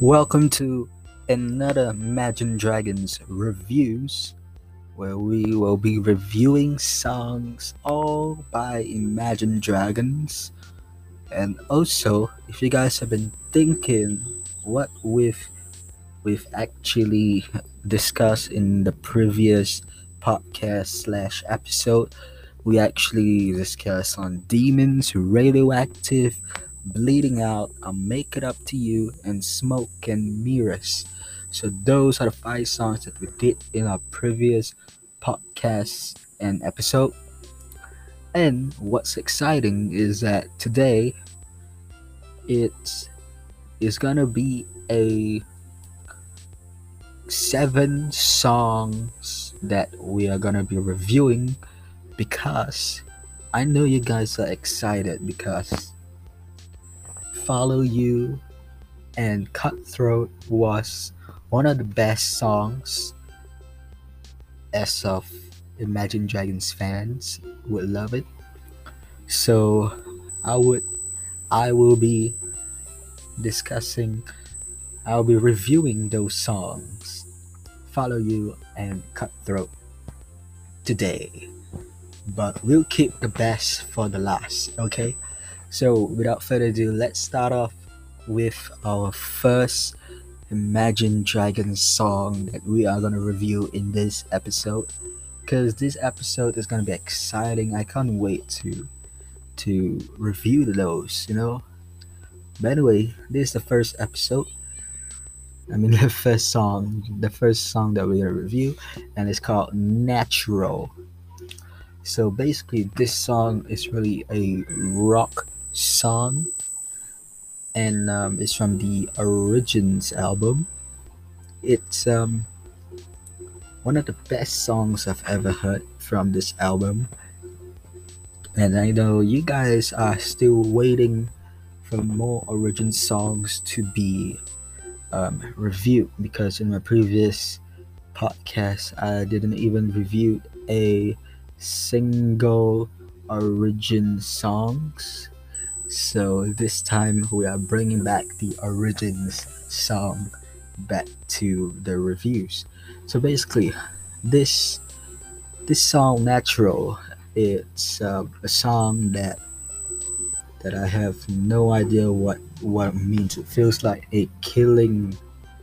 Welcome to another Imagine Dragons reviews, where we will be reviewing songs all by Imagine Dragons. And also, if you guys have been thinking what we've actually discussed in the previous podcast slash episode, we actually discussed on demons, radioactive, bleeding out, I'll make it up to you, and smoke and mirrors. So those are the five songs that we did in our previous podcast and episode. And what's exciting is that today it is gonna be a 7 songs that we are gonna be reviewing because I know you guys are excited because Follow You and Cutthroat was one of the best songs as of Imagine Dragons fans would love it. So I will be discussing I'll be reviewing those songs, Follow You and Cutthroat today. But we'll keep the best for the last, okay? So without further ado, let's start off with our first Imagine Dragons song that we are gonna review in this episode. Cause this episode is gonna be exciting. I can't wait to review those. But anyway, this is the first episode. The first song that we're gonna review, and it's called Natural. So basically, this song is really a rock song, and it's from the Origins album. It's one of the best songs I've ever heard from this album, and I know you guys are still waiting for more Origins songs to be reviewed, because in my previous podcast I didn't even review a single Origin songs. So this time we are bringing back the Origins song back to the reviews. So basically, this song Natural, it's a song that I have no idea what it means. It feels like a killing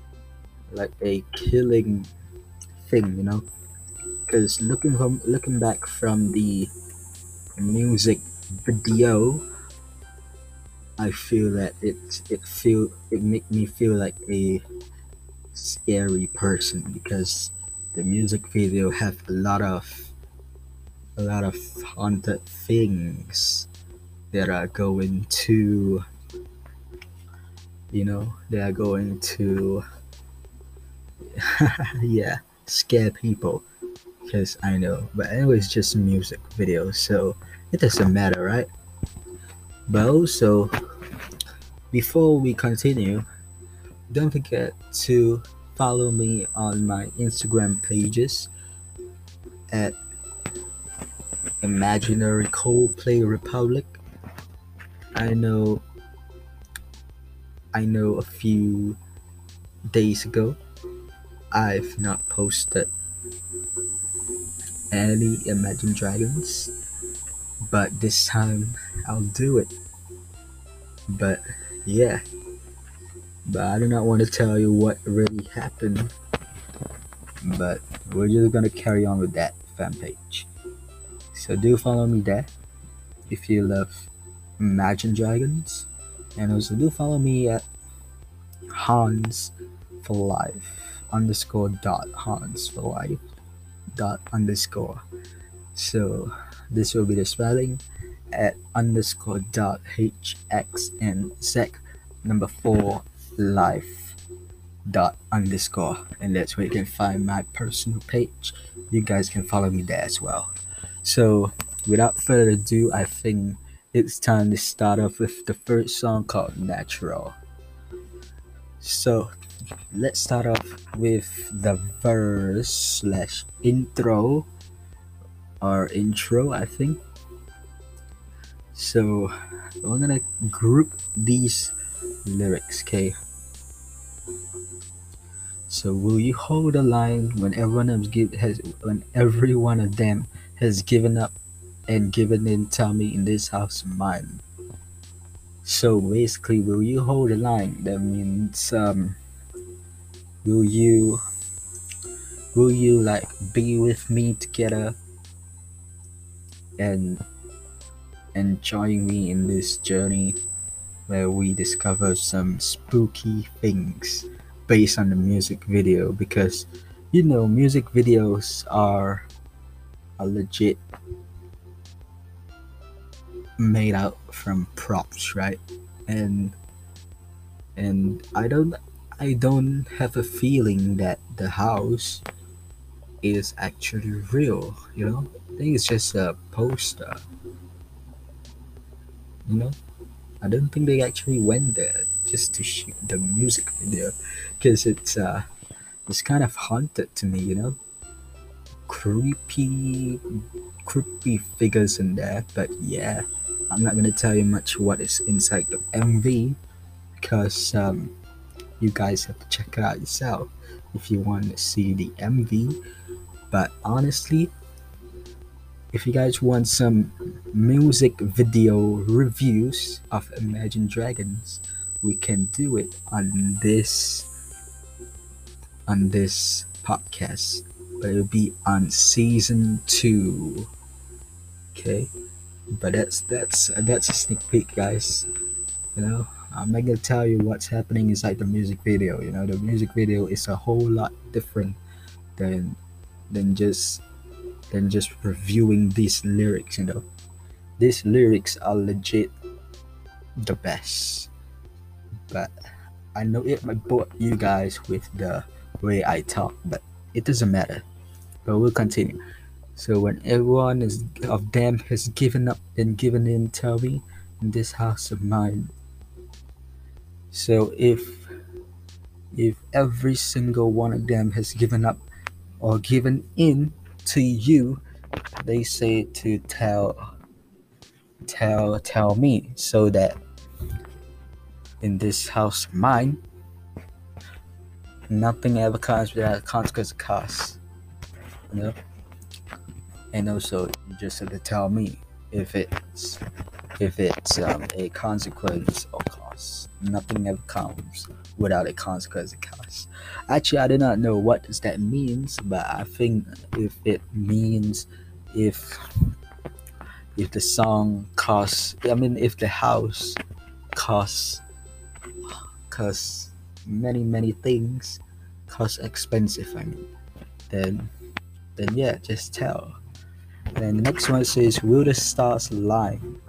thing. Because looking back from the music video, I feel that it make me feel like a scary person, because the music video have a lot of haunted things that are going to yeah, scare people, because I know. But anyway, it's just a music video, so it doesn't matter, right? But also, before we continue, don't forget to follow me on my Instagram pages at Imaginary Coldplay Republic. I know a few days ago I've not posted any Imagine Dragons, but this time I'll do it. But yeah, but I do not want to tell you what really happened, but we're just gonna carry on with that fan page. So do follow me there if you love Imagine Dragons, and also do follow me at Hans for Life _Hans for Life _. So this will be the spelling at _.hxnz number 4 life _, and that's where you can find my personal page. You guys can follow me there as well. So without further ado, I think it's time to start off with the first song called Natural. So let's start off with the verse slash intro, I think. So we're gonna group these lyrics, okay? So will you hold the line when when every one of them has given up and given in Tommy in this house of mine? So basically, will you hold the line? That means will you like be with me together and join me in this journey where we discover some spooky things based on the music video? Because music videos are legit made out from props, right? And I don't have a feeling that the house is actually real, I think it's just a poster, you know I don't think they actually went there just to shoot the music video, because it's kind of haunted to me, creepy figures in there. But yeah, I'm not gonna tell you much what is inside the MV, because you guys have to check it out yourself if you want to see the MV. But honestly, if you guys want some music video reviews of Imagine Dragons, we can do it on this podcast. But it'll be on season 2. Okay? But that's a sneak peek, guys. I'm not gonna tell you what's happening inside the music video. The music video is a whole lot different than than just reviewing these lyrics. These lyrics are legit the best. But I know it might bore you guys with the way I talk, but it doesn't matter. But we'll continue. So when everyone of them has given up and given in, tell me, in this house of mine. So if every single one of them has given up or given in to you, they say to tell me, so that in this house of mine, nothing ever comes without a consequence of cost. And also you just have to tell me if it's a consequence or cost. Nothing ever comes without a consequence of cost. Actually, I do not know what does that means, but I think if it means if the song costs, if the house costs many things, costs expensive, then yeah, just tell. And the next one says, will the stars align?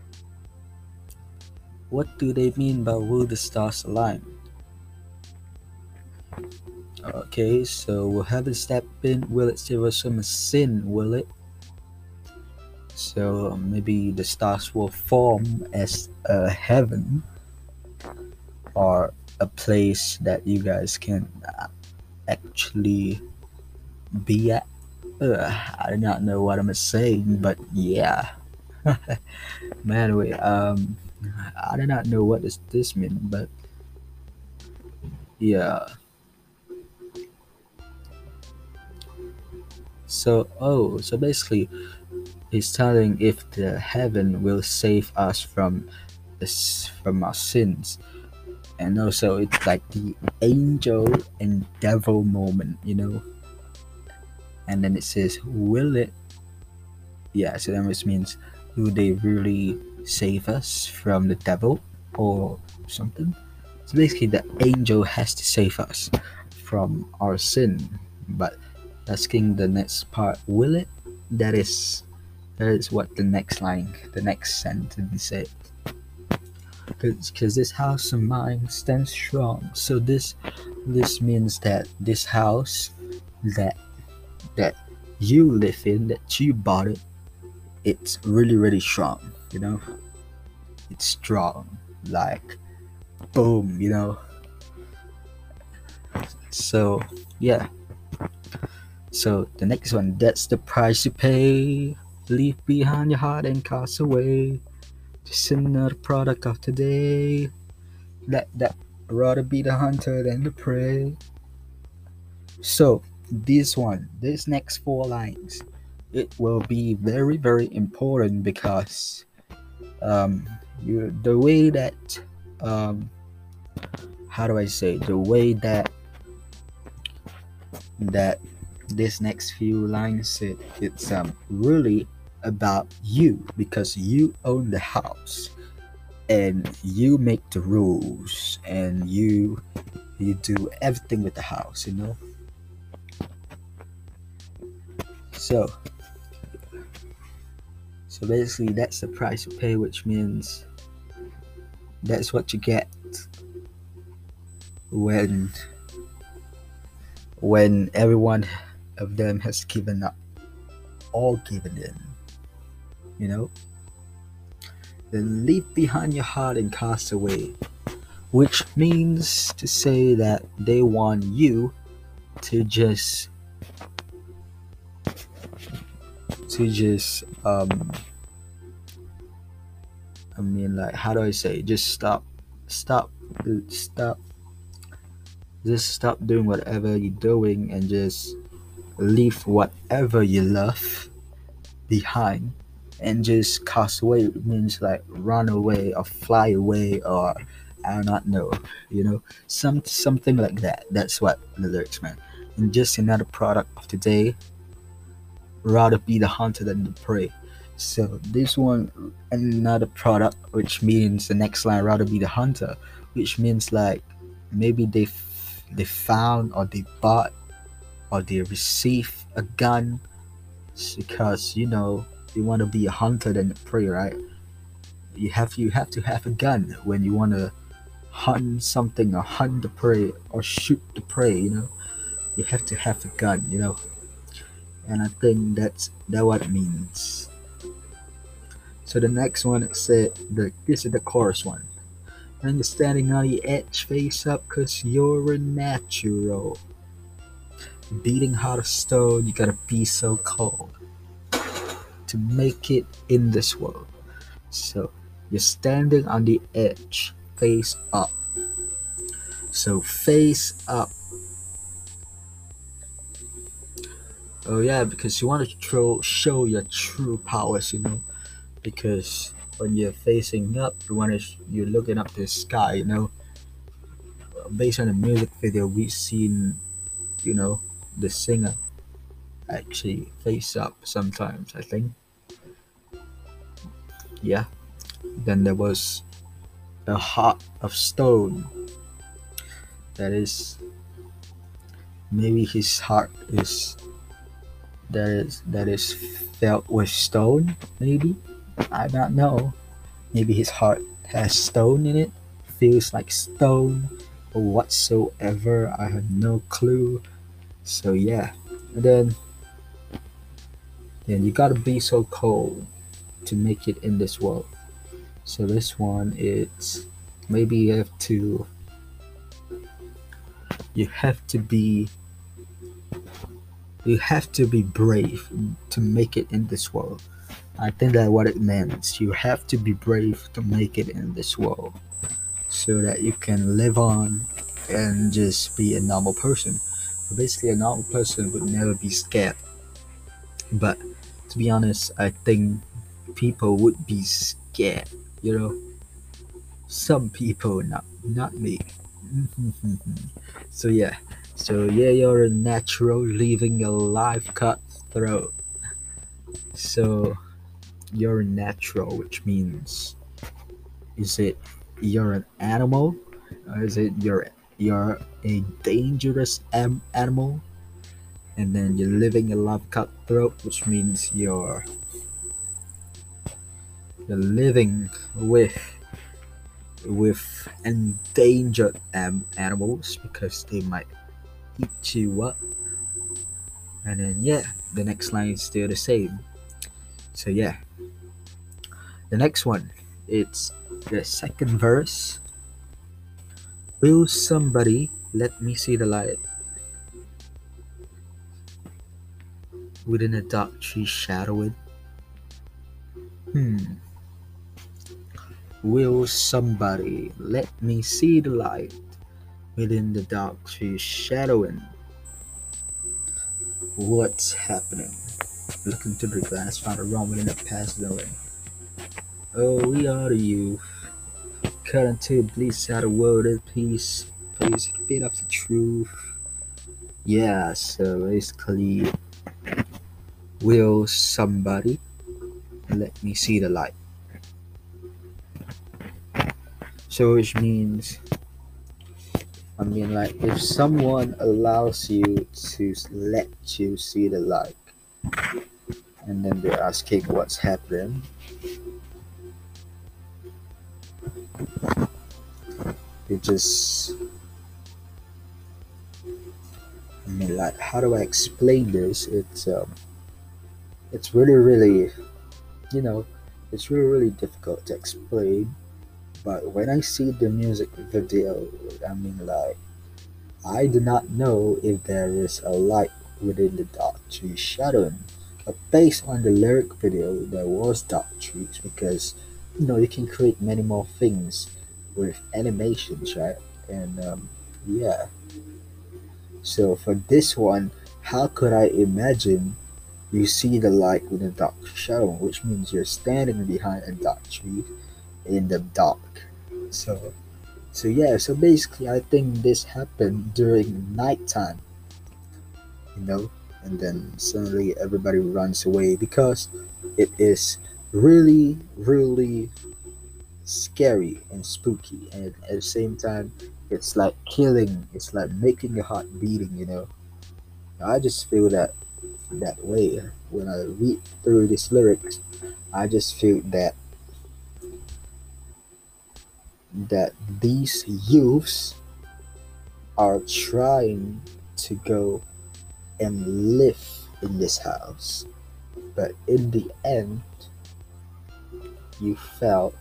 What do they mean by will the stars align? Okay, so will heaven step in? Will it save us from a sin? Will it? So maybe the stars will form as a heaven, or a place that you guys can actually be at. I do not know what I'm saying, but yeah. Man, anyway, I do not know what does this mean, but yeah. So basically, it's telling if the heaven will save us from our sins. And also it's like the angel and devil moment, and then it says, will it? Yeah, so that which means, will they really save us from the devil or something? So basically the angel has to save us from our sin. But asking the next part, will it? That is what the next sentence says. Because this house of mine stands strong. So this means that this house that you live in, that you bought it, it's really, really strong. It's strong, like boom. So yeah. So the next one, that's the price you pay. Leave behind your heart and cast away. Just another product of today. That rather be the hunter than the prey. So this next four lines, it will be very, very important because um, the way that um, how do I say, the way that this next few lines, it's really about you because you own the house and you make the rules and you do everything with the house, you know. So so basically that's the price you pay, which means that's what you get when every one of them has given up, all given in, you know. Then leave behind your heart and cast away, which means to say that they want you to just I mean, like, how do I say, just stop stop stop doing whatever you're doing and just leave whatever you love behind and just cast away. It means like run away or fly away, or I do not know, you know, something like that. That's what the lyrics meant. And just another product of today, rather be the hunter than the prey. So this one, another product, which means the next line, rather be the hunter, which means like maybe they found or they bought or they receive a gun because you know you want to be a hunter than a prey, right? You have to have a gun when you want to hunt something or hunt the prey or shoot the prey. You know, you have to have a gun. You know, and I think that what it means. So the next one it said this is the chorus one. And you're standing on the edge, face up, cause you're a natural. Beating heart of stone, you gotta be so cold to make it in this world. So you're standing on the edge, face up. So face up. Oh yeah, because you want to show your true powers, you know. Because when you're facing up, you're looking up to the sky, you know. Based on the music video, we've seen, you know, the singer actually face up sometimes. I think, yeah. Then there was a heart of stone. That is, maybe his heart is that is filled with stone. Maybe, I don't know. Maybe his heart has stone in it, feels like stone, or whatsoever. I have no clue. So yeah, and then you gotta be so cold to make it in this world. So this one is maybe you have to be you have to be brave to make it in this world. I think that's what it means. You have to be brave to make it in this world so that you can live on and just be a normal person. Basically, a normal person would never be scared. But to be honest, I think people would be scared. You know, some people, not me. So yeah, you're a natural, living a life cutthroat. So you're a natural, which means, is it you're an animal, or is it you're a dangerous animal, and then you're living a life cutthroat, which means you're living with endangered animals because they might eat you up. And then yeah, the next line is still the same. So yeah, the next one, it's the second verse. Will somebody let me see the light within a dark tree shadowing? Hmm. Will somebody let me see the light within the dark tree shadowing? What's happening? Look into the glass, found a wrong within the past knowing. Oh, we are the youth. Cut until it bleeds out a word in peace. Please feed up the truth. Yeah, so basically, will somebody let me see the light? So which means, I mean, like, if someone allows you to let you see the light, and then they're asking what's happening, they just, I mean, like, how do I explain this? It's really, really, you know, it's really, really difficult to explain. But when I see the music video, I mean, like, I do not know if there is a light within the dark tree shadowing. But based on the lyric video, there was dark trees because you can create many more things with animations, right? And yeah, so for this one, how could I imagine you see the light with a dark shadow, which means you're standing behind a dark tree in the dark. So so yeah, so basically I think this happened during nighttime, you know, and then suddenly everybody runs away because it is really, really scary and spooky, and at the same time it's like killing, it's like making your heart beating. I just feel that way when I read through these lyrics. I just feel that these youths are trying to go and live in this house, but in the end you felt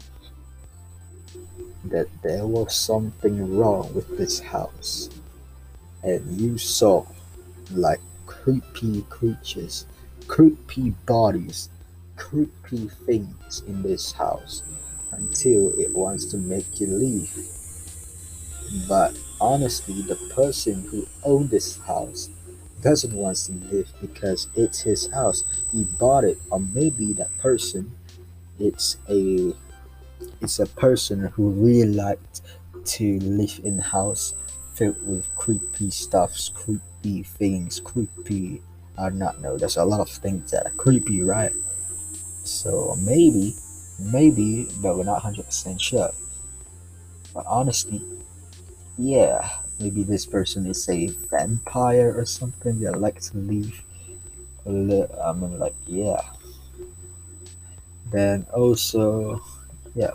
that there was something wrong with this house, and you saw like creepy creatures, creepy bodies, creepy things in this house until it wants to make you leave. But honestly, the person who owned this house doesn't want to live because it's his house. He bought it, or maybe that person, it's a it's a person who really liked to live in a house filled with creepy stuffs, creepy things, creepy. I do not know. There's a lot of things that are creepy, right? So maybe, but we're not 100% sure. But honestly, yeah, maybe this person is a vampire or something that likes to leave. I mean, like, yeah. Then also, yeah.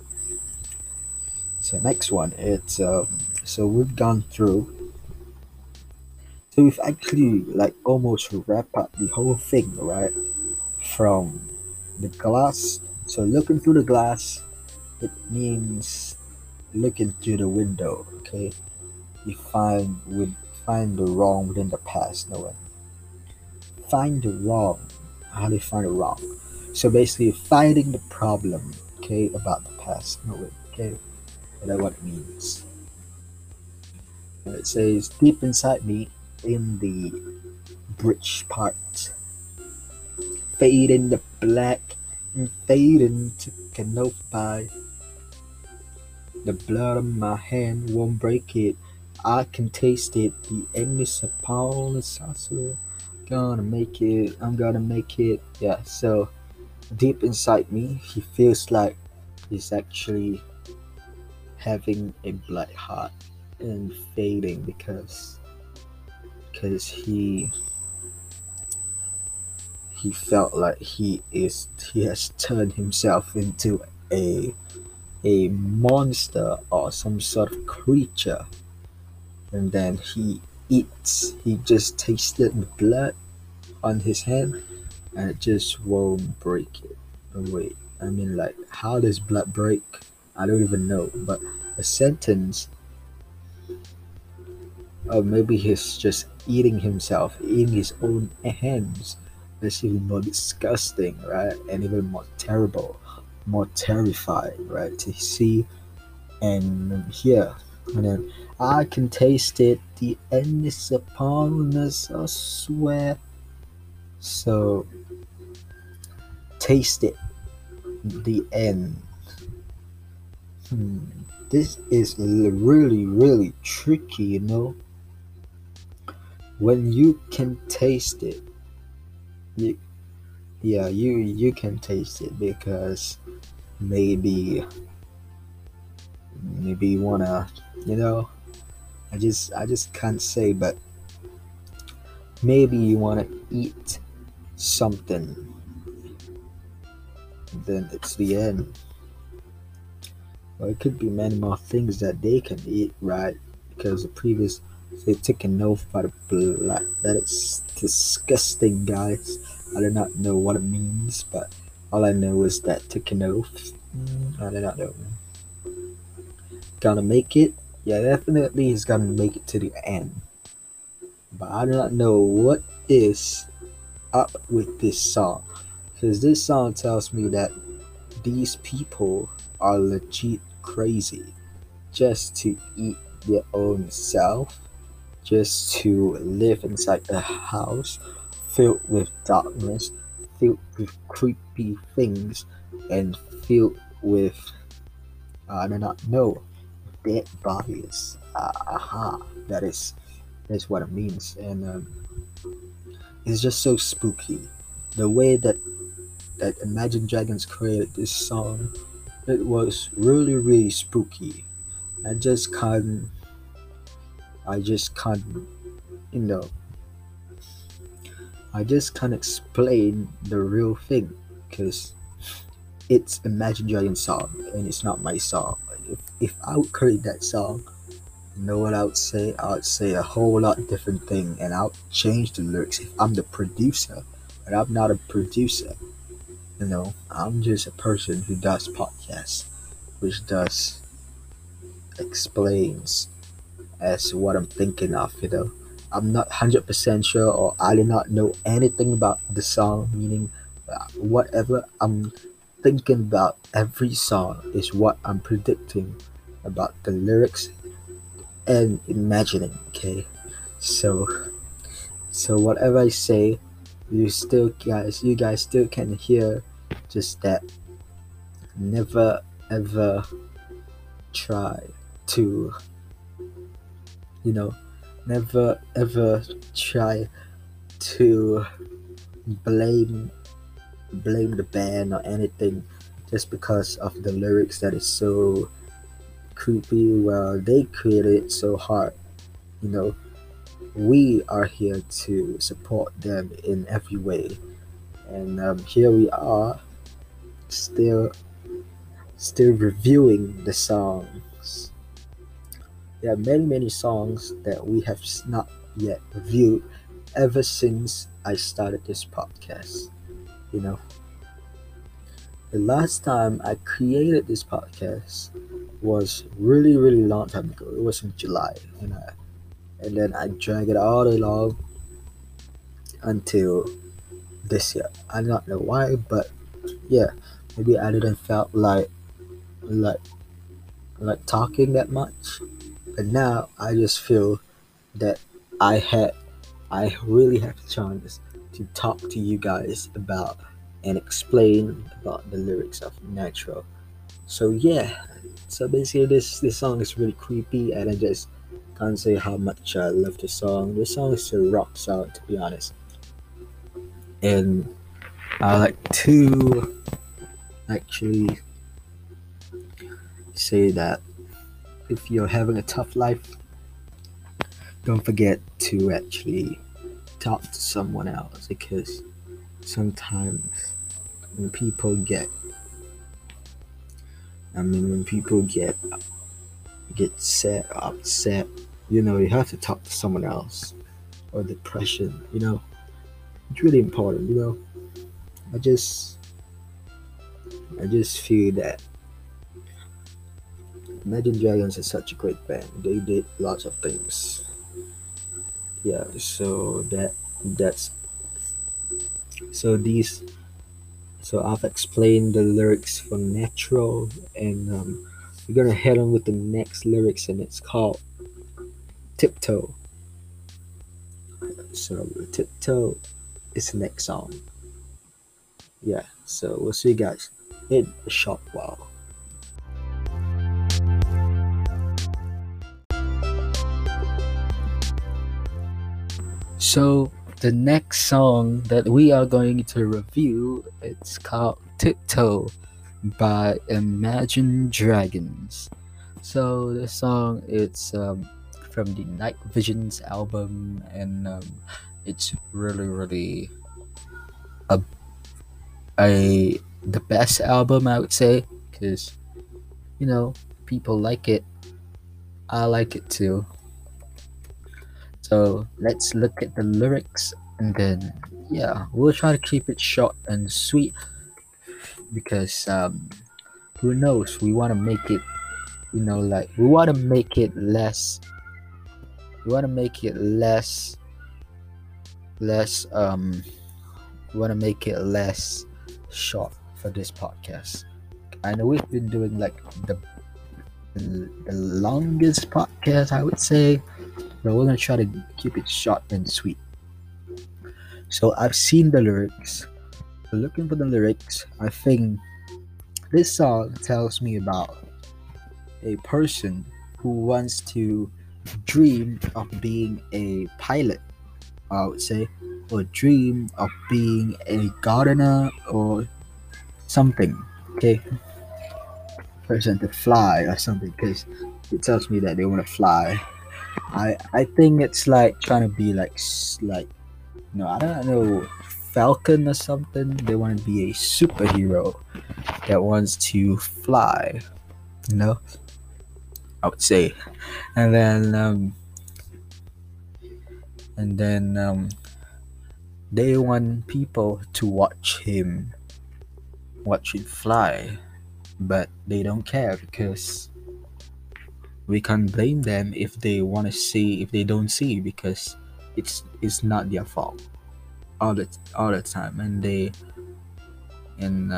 So next one, it's so we've gone through. So we've actually like almost wrap up the whole thing, right? From the glass. So looking through the glass, it means looking through the window. Okay, you find the wrong within the past. No one find the wrong. How do you find the wrong? So basically, finding the problem. Okay, about the past. No way. Okay, that's what it means. It says deep inside me in the bridge part, fade in the black and fade into canopy. The blood on my hand won't break it. I can taste it. The endless upon the saucer. Gonna make it. I'm gonna make it. Yeah. So deep inside me, he feels like he's actually having a black heart and fading because he felt like he has turned himself into a monster or some sort of creature, and then he just tasted the blood on his hand, and it just won't break it away. I mean, like, how does blood break? I don't even know, but a sentence, or maybe he's just eating himself, eating his own hands. That's even more disgusting, right? And even more terrible, more terrifying, right? To see and hear. And then I can taste it. The end is upon us, I swear. So taste it. The end. Hmm. This is really, really tricky, When you can taste it, you, yeah, you can taste it because maybe maybe you wanna, you know, I just can't say, but maybe you wanna eat something, then it's the end. Or it could be many more things that they can eat, right? Because the previous they taken oath by the blood. That is disgusting, guys. I do not know what it means, but all I know is that taken oath. I do not know. Gonna make it? Yeah, definitely he's gonna make it to the end. But I do not know what is up with this song. Because this song tells me that these people are legit crazy just to eat their own self, just to live inside a house filled with darkness, filled with creepy things, and filled with, I do not know, dead bodies. Aha, that's what it means. And it's just so spooky. The way that Imagine Dragons created this song, it was really, really spooky. I just can't, I just can't, you know, I just can't explain the real thing because it's Imagine Dragons song and it's not my song. If I would create that song, you know what I would say? I would say a whole lot different thing and I would change the lyrics if I'm the producer. But I'm not a producer. I'm just a person who does podcasts, which does explains as what I'm thinking of. I'm not 100% sure or I do not know anything about the song, meaning whatever I'm thinking about every song is what I'm predicting about the lyrics and imagining, okay? So so whatever I say, you guys still can hear just that never ever try to, you know, never ever try to blame blame the band or anything just because of the lyrics that is so creepy. Well, they created it so hard. You know, we are here to support them in every way, and here we are, still still reviewing the songs. There are many many songs that we have not yet reviewed ever since I started this podcast. You know, the last time I created this podcast was really really long time ago. It was in July, and then I dragged it all along until this year. I do not know why, but yeah, maybe I didn't felt like like talking that much. But now I just feel that I had I really have a chance to talk to you guys about and explain about the lyrics of Natural. So yeah, so basically this song is really creepy and I just can't say how much I love the song. The song is a rock song to be honest. And I like to actually say that if you're having a tough life, don't forget to actually talk to someone else because sometimes when people get when people get sad or upset, you have to talk to someone else. Or depression, it's really important. I just I just feel that Imagine Dragons is such a great band. They did lots of things. Yeah, so that's so these so I've explained the lyrics for Natural, and we're gonna head on with the next lyrics, and it's called Tiptoe. So Tiptoe is the next song. Yeah, so we'll see you guys in a short while. So the next song that we are going to review, it's called Tiptoe by Imagine Dragons. So the song, it's from the Night Visions album, and it's really a, a the best album, I would say, because you know people like it. I like it too. So let's look at the lyrics, and then yeah, we'll try to keep it short and sweet because who knows, we want to make it, like we want to make it less, we want to make it less we want to make it less short for this podcast. I know we've been doing like the longest podcast, I would say, but we're gonna try to keep it short and sweet. So I've seen the lyrics. Looking for the lyrics, I think this song tells me about a person who wants to dream of being a pilot, I would say, or dream of being a gardener or something. Okay, person to fly or something, because it tells me that they want to fly. I think it's like trying to be like no, I don't know, Falcon or something. They want to be a superhero that wants to fly. You know, I would say, and then they want people to watch him fly, but they don't care because we can't blame them if they want to see, if they don't see, because it's not their fault all the time, and they and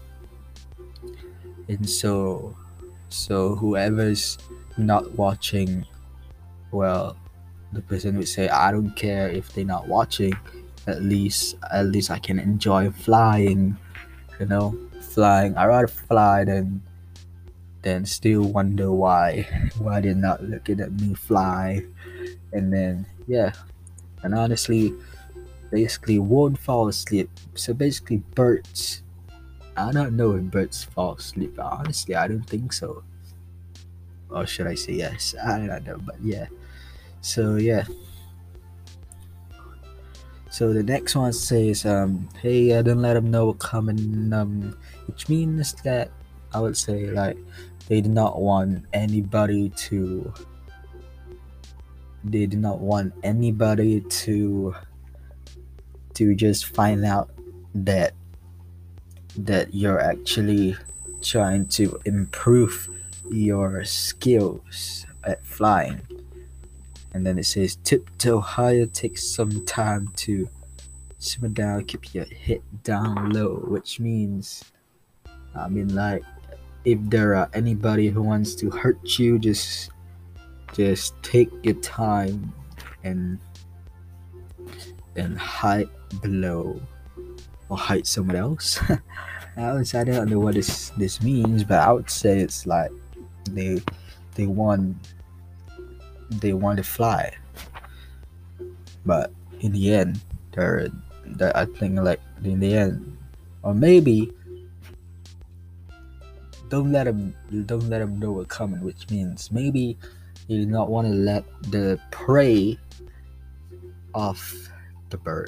and so whoever's not watching, well, the person would say, I don't care if they're not watching, at least I can enjoy flying, flying. I rather fly than still wonder why they're not looking at me fly. And then yeah, and honestly, basically won't fall asleep. So basically birds, I don't know if birds fall asleep. Honestly, I don't think so. Or should I say yes? I don't know, but yeah. So yeah. So the next one says, hey, don't let them know we're coming, which means that I would say like they did not want anybody to. They did not want anybody to just find out that you're actually trying to improve your skills at flying. And then it says tiptoe higher, take some time to simmer down, keep your head down low, which means, I mean, like, if there are anybody who wants to hurt you, just take your time and hide below or hide someone else. I don't know what this means, but I would say it's like they they want to fly, but in the end, they're I think like in the end, or maybe don't let them know we're coming, which means maybe they do not want to let the prey of the bird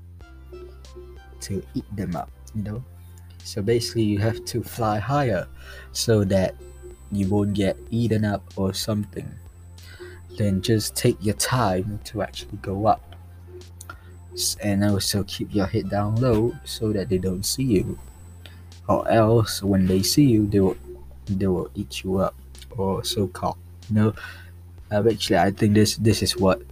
to eat them up, So basically, you have to fly higher so that you won't get eaten up or something. Then just take your time to actually go up, and also keep your head down low so that they don't see you, or else when they see you, they will eat you up, or so called. Actually, I think this is what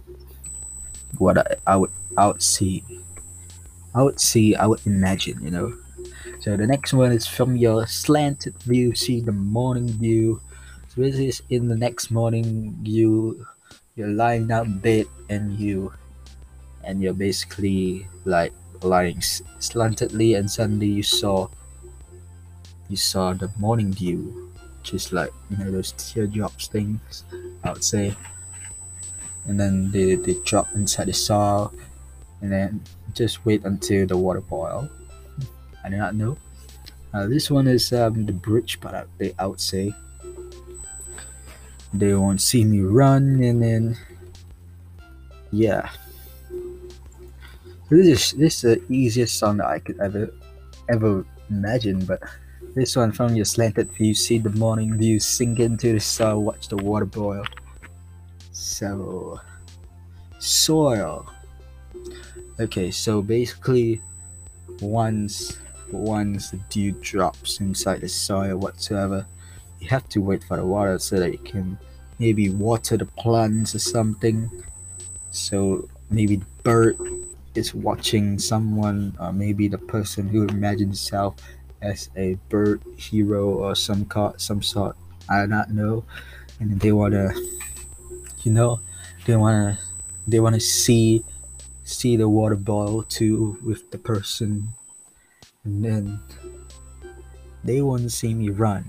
I would see. I would imagine. So the next one is from your slanted view, see the morning view. So this is in the next morning, you're lying down in bed, and and you're basically like lying slantedly, and suddenly you saw the morning dew, just like those teardrops things, I would say, and then they drop inside the soil, and then just wait until the water boil. I do not know. This one is the bridge part. I would say they won't see me run, and then yeah. This is the easiest song that I could ever imagine, but this one from your slanted view, see the morning view, sink into the soil, watch the water boil. So soil. Okay, so basically once the dew drops inside the soil whatsoever, you have to wait for the water so that you can maybe water the plants or something. So maybe the bird is watching someone, or maybe the person who imagines himself as a bird hero or some sort. I do not know, and they wanna, you know, they wanna they wanna see the water boil too with the person, and then they won't see me run.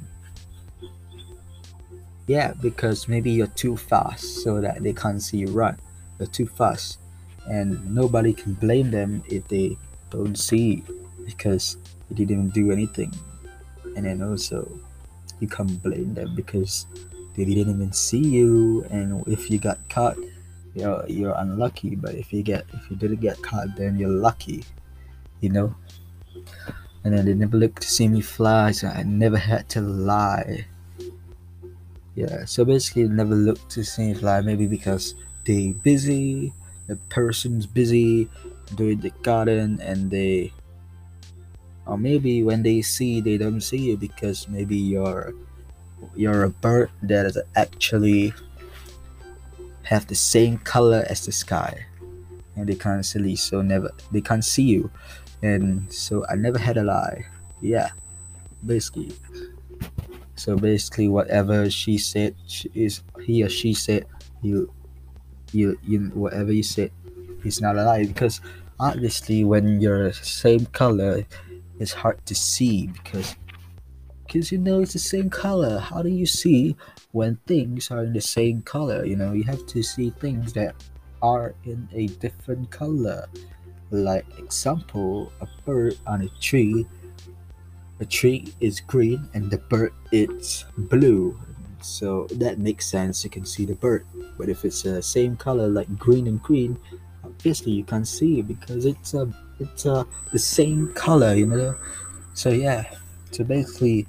Yeah, because maybe you're too fast so that they can't see you run. You're too fast, and nobody can blame them if they don't see you because you didn't even do anything. And then also, you can't blame them because they didn't even see you. And if you got caught, you're unlucky. But if you didn't get caught, then you're lucky. You know. And then they never looked to see me fly, so I never had to lie. Yeah, so basically never look to see if like maybe because they busy, the person's busy doing the garden, and they, or maybe when they see, they don't see you because maybe you're a bird that is actually have the same color as the sky, and they can't see, so never they can't see you, and so I never had a lie. Yeah, basically. So basically, whatever she said, he or she said, you whatever you said, is not a lie, because obviously when you're the same color, it's hard to see because it's the same color. How do you see when things are in the same color? You have to see things that are in a different color. Like example, a bird on a tree. The tree is green and the bird is blue. So that makes sense. You can see the bird. But if it's the same color like green and green, obviously you can't see it because it's the same color. So yeah. So basically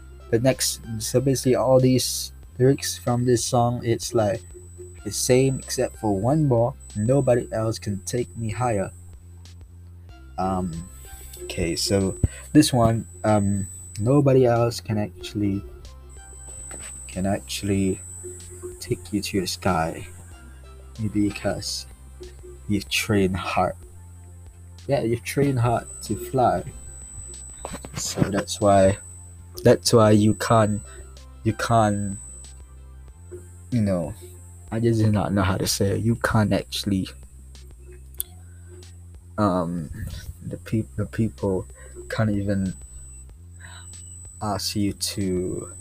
all these lyrics from this song, it's like the same except for one more. Nobody else can take me higher. Um okay, so this one, nobody else can actually take you to the sky, maybe because you've trained hard. Yeah, you've trained hard to fly, so that's why you can't you know I just do not know how to say it. You can't actually, um the people can't even ask you to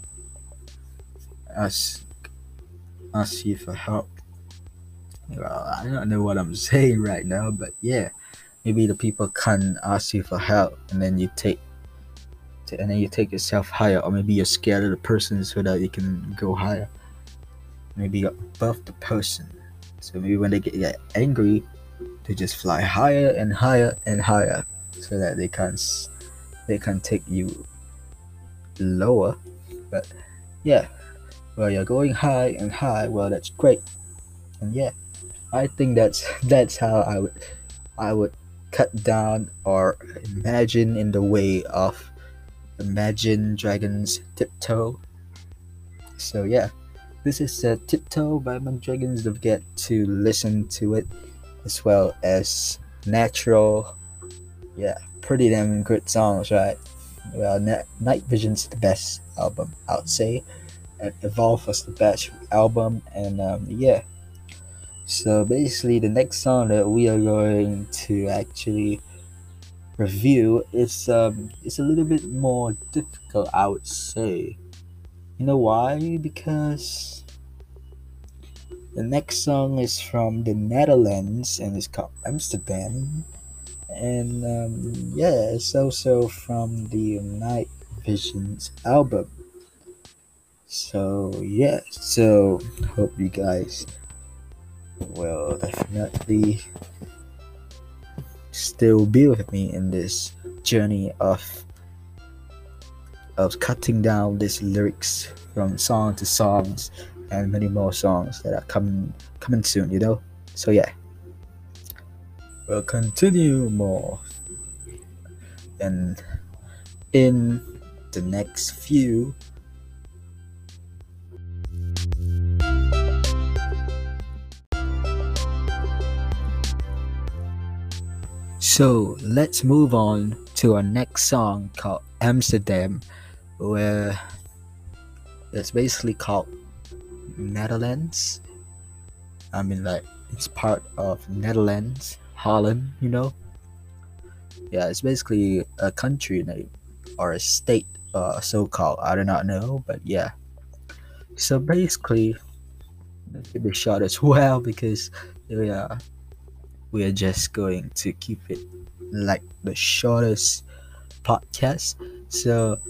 ask ask you for help. Well, I don't know what I'm saying right now, but yeah, maybe the people can ask you for help, and then you take yourself higher, or maybe you're scared of the person so that you can go higher. Maybe you're above the person, so maybe when they get angry, they just fly higher and higher and higher, so that they can take you lower. But yeah, well, you're going high and high. Well, that's great, and yeah, I think that's how I would cut down or imagine in the way of Imagine Dragons Tiptoe. So yeah, this is Tiptoe by Imagine Dragons. Don't forget to listen to it, as well as Natural. Yeah, pretty damn good songs, right? Well, Night Vision's the best album, I would say, and Evolve was the best album, and yeah. So basically, the next song that we are going to actually review is it's a little bit more difficult, I would say. You know why? Because the next song is from the Netherlands and it's called Amsterdam. And yeah, it's also from the Night Visions album. So yeah, so hope you guys will definitely still be with me in this journey of cutting down these lyrics from song to songs and many more songs that are coming soon, you know? So yeah, we'll continue more and in the next few. So let's move on to our next song called Amsterdam, where it's basically called Netherlands. I mean, like, it's part of Netherlands, Holland, you know? Yeah, it's basically a country name or a state, so called. I do not know, but yeah. So basically, keep it short as well because yeah, we are just going to keep it like the shortest podcast. So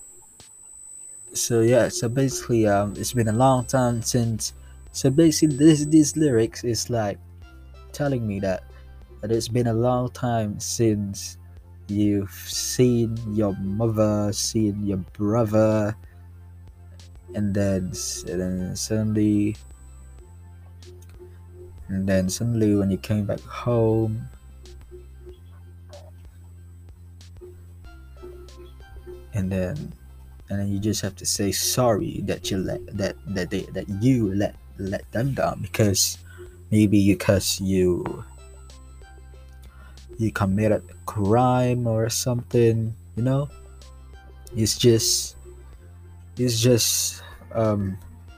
yeah, so basically it's been a long time since, so basically these lyrics is like telling me that it's been a long time since you've seen your mother, seen your brother, and then suddenly, when you came back home, and then you just have to say sorry that you let them down because maybe because you committed a crime or something, you know. It's just um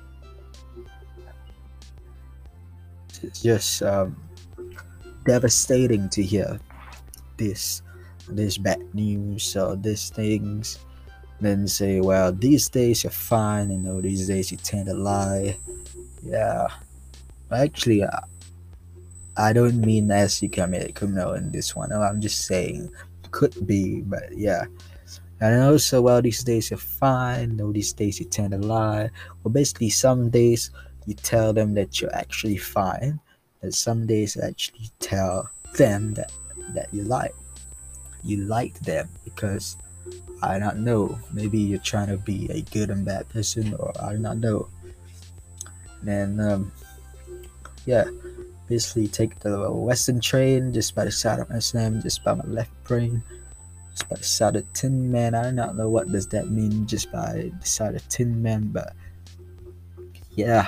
it's just devastating to hear this bad news or these things, then say, well, these days you're fine, these days you tend to lie. Yeah, actually, I don't mean as you commit a criminal in this one. No, I'm just saying could be, but yeah. And also, well, these days you're fine. No, these days you tend to lie. Well, basically, some days you tell them that you're actually fine, and some days you actually tell them that you lied. You lied to them because I don't know. Maybe you're trying to be a good and bad person, or I do not know. And then yeah, basically take the Western train just by the side of Amsterdam, just by my left brain. Just by the side of Tin Man. I do not know what does that mean just by the side of Tin Man, but yeah.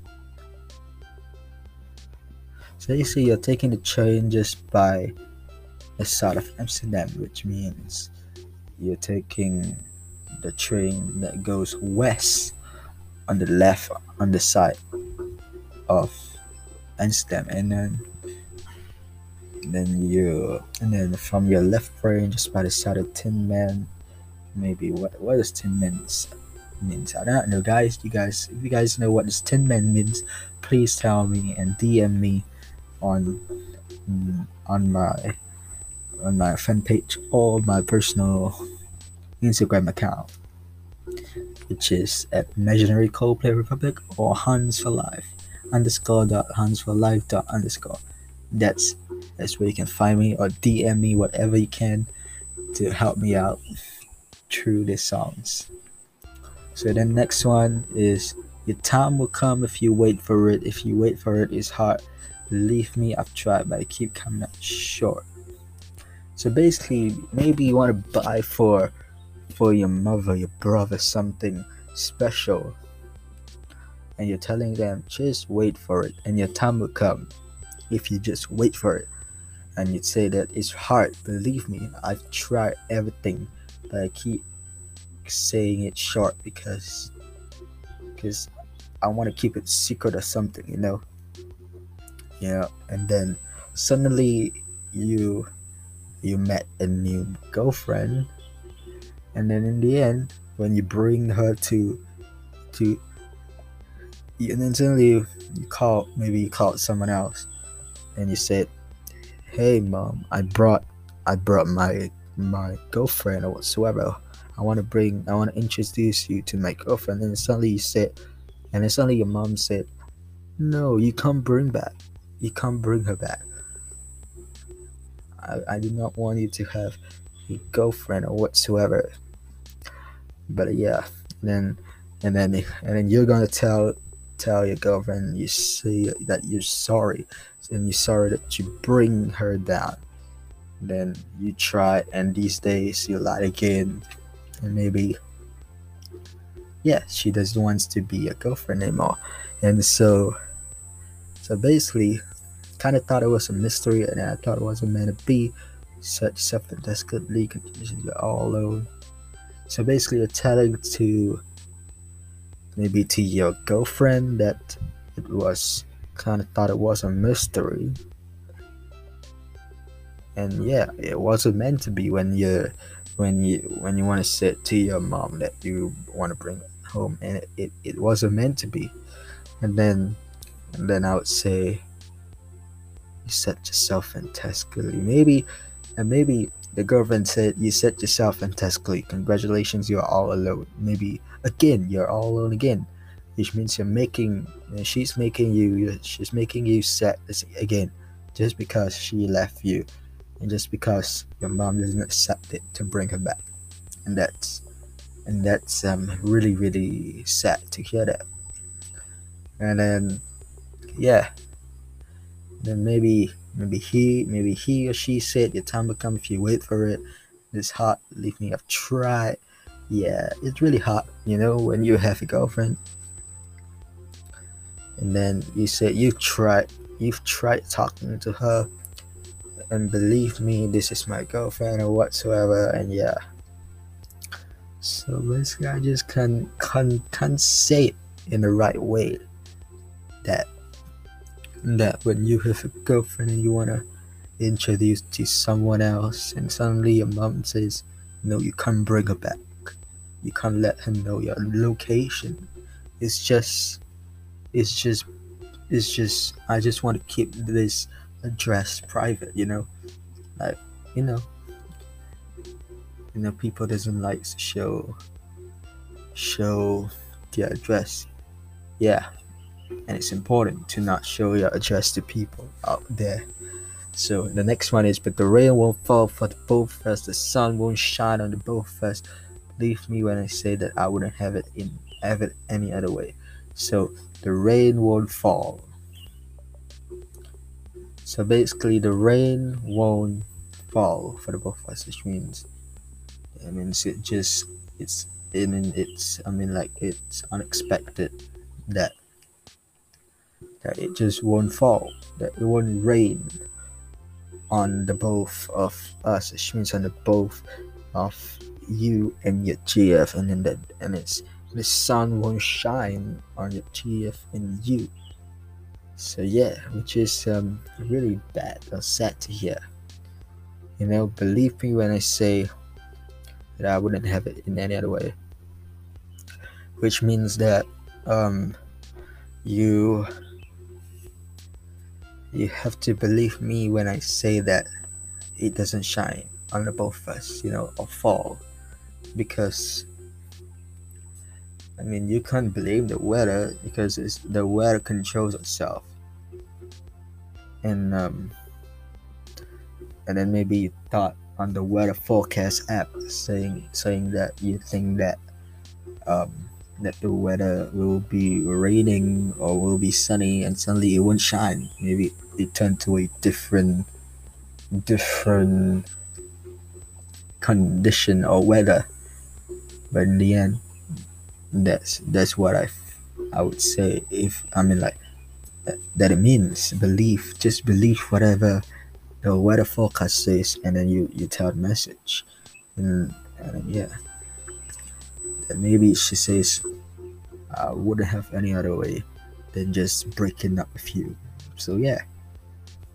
So you see you're taking the train just by the side of Amsterdam, which means you're taking the train that goes west on the left on the side of Amsterdam, and then from your left brain just by the side of Tin Man, maybe what does Tin Man means? I don't know, guys. If you guys know what this Tin Man means, please tell me and DM me on on my fan page or my personal Instagram account, which is at Imaginary Coldplay Republic or Hans for Life underscore dot Hans for Life dot underscore. That's where you can find me or DM me whatever you can to help me out through these songs. So the next one is your time will come if you wait for it. If you wait for it, it's hard. Believe me, I've tried, but I keep coming up short. So basically, maybe you want to buy for your mother, your brother something special, and you're telling them just wait for it, and your time will come if you just wait for it. And you'd say that it's hard. Believe me, I've tried everything, but I keep saying it short because I want to keep it secret or something, and then suddenly you you met a new girlfriend, and then in the end, when you bring her to and then suddenly you call, maybe you called someone else, and you said, "Hey, mom, I brought my girlfriend or whatsoever. I want to introduce you to my girlfriend." And suddenly you said, and then suddenly your mom said, "No, you can't bring her back. I do not want you to have a girlfriend or whatsoever." But yeah, then and then you're gonna tell your girlfriend, you say that you're sorry, and you're sorry that you bring her down. Then you try, and these days you lie again, and maybe, yeah, she doesn't want to be your girlfriend anymore. And so basically, kind of thought it was a mystery, and I thought it wasn't meant to be such something that's good leak, you're all alone. So basically, you're telling to maybe to your girlfriend that it was, kind of thought it was a mystery, and yeah, it wasn't meant to be when you want to say to your mom that you want to bring it home, and it wasn't meant to be. And then and then I would say you set yourself fantastically, maybe. And maybe the girlfriend said you set yourself fantastically, congratulations, you're all alone. Maybe again, you're all alone again, which means she's making you sad again, just because she left you, and just because your mom doesn't accept it to bring her back. And that's really, really sad to hear that. And then, yeah, then maybe he or she said your time will come if you wait for it. It's hard, believe me, I've tried. Yeah, it's really hard, when you have a girlfriend, and then you say you've tried talking to her, and believe me, this is my girlfriend or whatsoever. And yeah, so basically I just can't say it in the right way, that when you have a girlfriend and you want to introduce to someone else, and suddenly your mom says, "No, you can't bring her back. You can't let her know your location." It's just, it's just, it's just. I just want to keep this address private. Like, you know, people doesn't like to show their address. Yeah, and it's important to not show your address to people out there. So the next one is, but the rain won't fall for the both of us, the sun won't shine on the both of us. Believe me when I say that I wouldn't have it any other way. So the rain won't fall. So basically, the rain won't fall for the both of us, which means, it's like it's unexpected that it just won't fall, that it won't rain on the both of us, which means on the both of you and your GF, and then the sun won't shine on your GF and you. So yeah, which is really bad or sad to hear. Believe me when I say that I wouldn't have it in any other way. Which means that you have to believe me when I say that it doesn't shine on the both of us, or fall, because you can't blame the weather, because the weather controls itself. And then maybe you thought on the weather forecast app saying that you think that that the weather will be raining or will be sunny, and suddenly it won't shine. Maybe it turned to a different condition or weather. But in the end, that's what I would say. If like that, it means just believe whatever the weather forecast says, and then you tell the message. And then, yeah, and maybe she says, "I wouldn't have any other way than just breaking up with you." So yeah,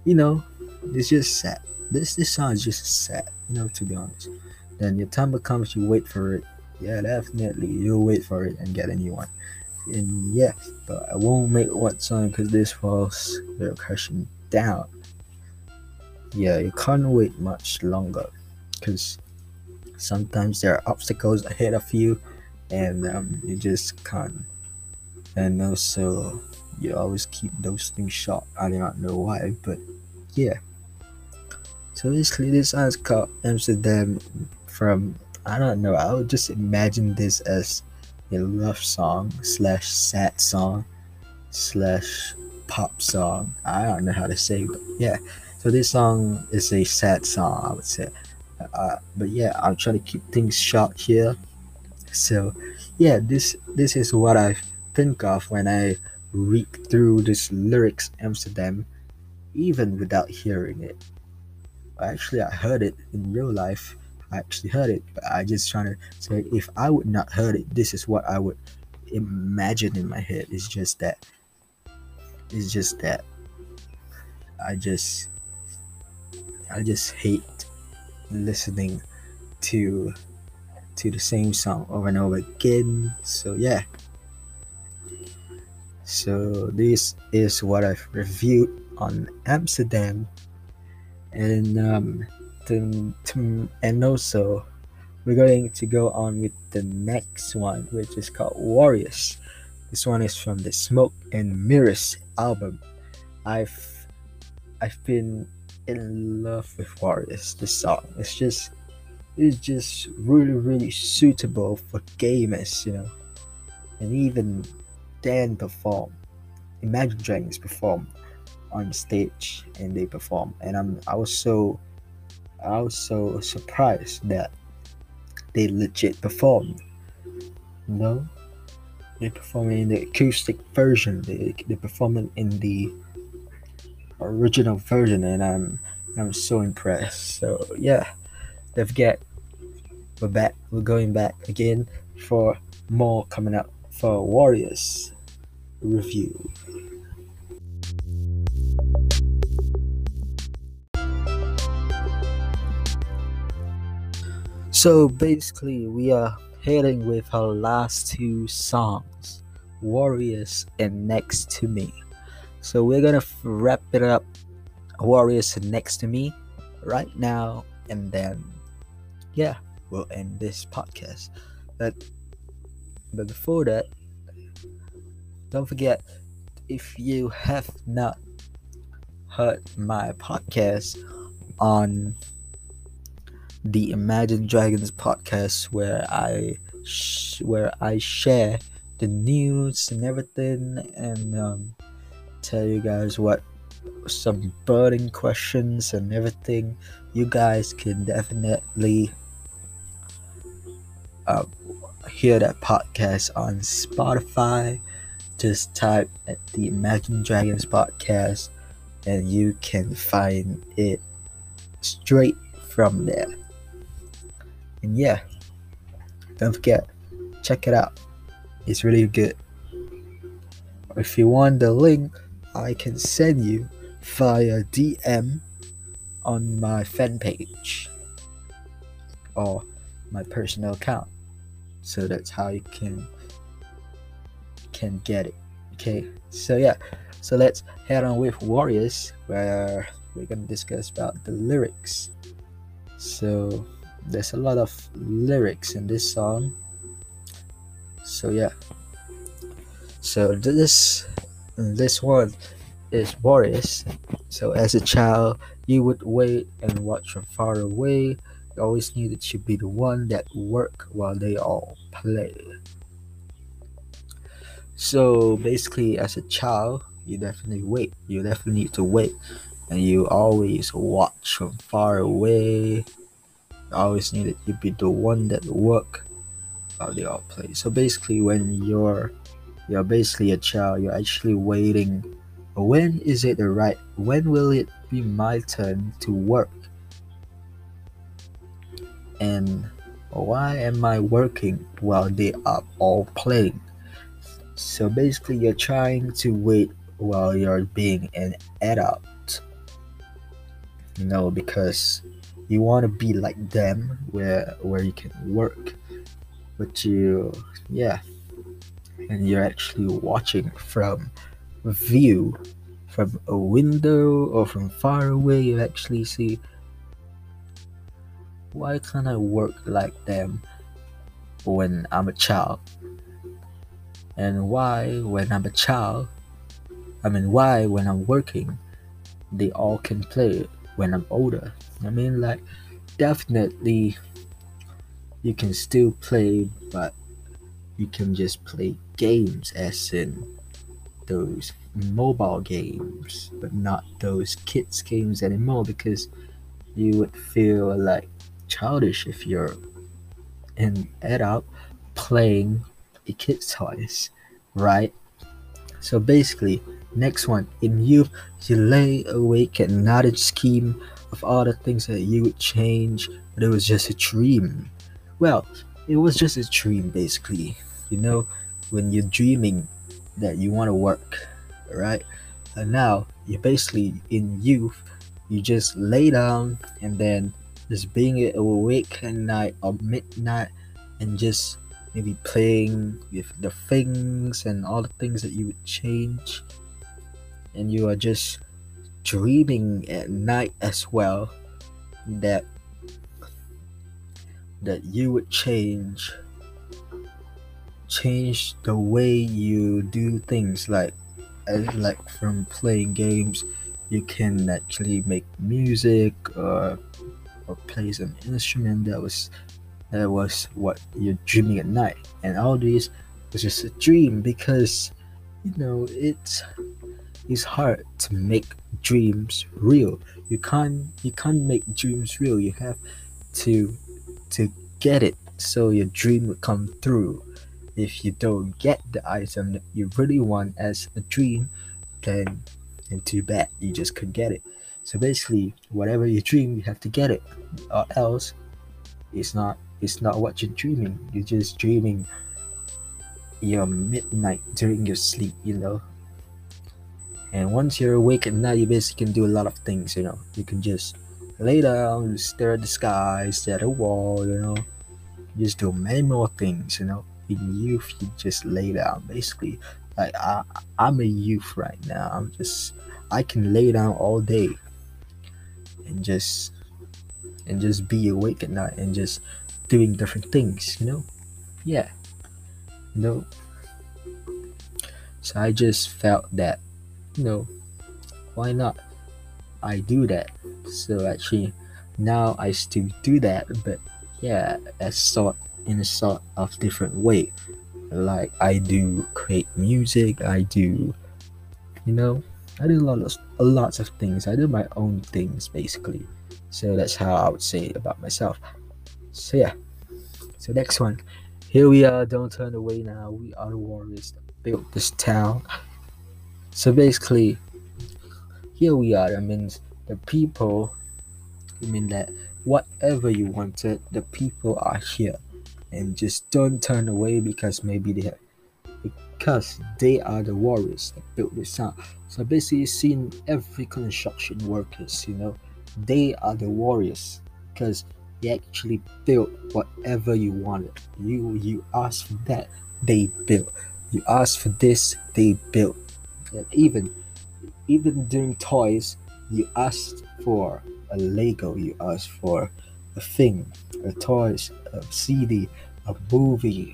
you know, it's just sad. This song is just sad, to be honest. Then your time comes, you wait for it. Yeah, definitely, you'll wait for it and get a new one. And yeah, but I won't make one song because this falls the question down. Yeah, you can't wait much longer because sometimes there are obstacles ahead of you, and you just can't. And also, you always keep those things short. I do not know why, but yeah. So basically, this song is called Amsterdam from, I don't know, I would just imagine this as a love song slash sad song slash pop song. I don't know how to say, but yeah. So this song is a sad song, I would say. But yeah, I'm trying to keep things short here. So yeah, this is what I think of when I read through this lyrics Amsterdam, even without hearing it. Actually, I heard it in real life. I actually heard it, but I just trying to say if I would not heard it, this is what I would imagine in my head. It's just that I just I just hate listening to the same song over and over again. So yeah. So this is what I've reviewed on Amsterdam, and and also we're going to go on with the next one, which is called Warriors. This one is from the Smoke and Mirrors album. I've I've been in love with Warriors. This song, it's just really suitable for gamers, and even Dan perform. Imagine Dragons perform on stage, and they perform, and I was so surprised that they legit performed. No, they perform in the acoustic version. They perform it in the original version, and I'm so impressed. So yeah, they've get we're back. We're going back again for more coming up for Warriors review. So basically, we are heading with our last two songs, Warriors and Next to Me. So we're gonna wrap it up, Warriors and Next to Me, right now, and then yeah, we'll end this podcast. But before that, don't forget, if you have not heard my podcast on the Imagine Dragons podcast, where I share the news and everything, and tell you guys what some burning questions and everything, you guys can definitely hear that podcast on Spotify. Just type at the Imagine Dragons podcast, and you can find it straight from there. And yeah, don't forget, check it out. It's really good. If you want the link, I can send you via DM on my fan page or my personal account. So that's how you can get it. Okay, so yeah, so let's head on with Warriors, where we're gonna discuss about the lyrics. So there's a lot of lyrics in this song. So yeah, so this one is Warriors. So as a child, you would wait and watch from far away. You always needed to be the one that work while they all play. So basically, as a child, you definitely wait. You definitely need to wait, and you always watch from far away. You always needed to be the one that work while they all play. So basically, when you're basically a child, you're actually waiting. When is it the right? When will it be my turn to work? And why am I working while they are all playing? So basically, you're trying to wait while you're being an adult. because you want to be like them, where you can work, but yeah, and you're actually watching from a view, from a window, or from far away. You actually see, why can't I work like them when I'm a child? And why, when I'm a child, why, when I'm working, they all can play when I'm older? Like, definitely you can still play, but you can just play games, as in those mobile games, but not those kids games anymore, because you would feel like childish if you're an adult playing a kid's toys, right? So basically, next one, in youth, you lay awake at night and scheme of all the things that you would change, but it was just a dream. Well, it was just a dream, basically. When you're dreaming that you want to work, right? And now you're basically in youth, you just lay down and then just being awake at night or midnight and just maybe playing with the things and all the things that you would change, and you are just dreaming at night as well, that you would change the way you do things, like from playing games you can actually make music, or play some instrument. That was what you're dreaming at night, and all this was just a dream, because it's hard to make dreams real. You can't make dreams real. You have to to get it so your dream will come through. If you don't get the item that you really want as a dream, then too bad, you just could get it. So basically, whatever you dream, you have to get it, or else it's not what you're dreaming. You're just dreaming your midnight during your sleep. And once you're awake at night, you basically can do a lot of things. You can just lay down, stare at the sky, stare at a wall. Just do many more things. In youth, you just lay down, basically. Like, I'm a youth right now. I can lay down all day and just be awake at night and just doing different things. Yeah. you know so I just felt that, why not I do that. So actually, now I still do that, but yeah, in a sort of different way. Like, I do create music, you know I do lots of things. I do my own things, basically. So that's how I would say it about myself. So yeah. So next one. Here we are, don't turn away now. We are the warriors that built this town. So basically, here we are. That means the people, that whatever you wanted, the people are here. And just don't turn away, because maybe they are the warriors that built this town. So basically, you've seen every construction workers, they are the warriors, because they actually built whatever you wanted. You asked for that, they built. You asked for this, they built. And even during toys, you asked for a Lego, you asked for a thing, a toys, a CD, a movie,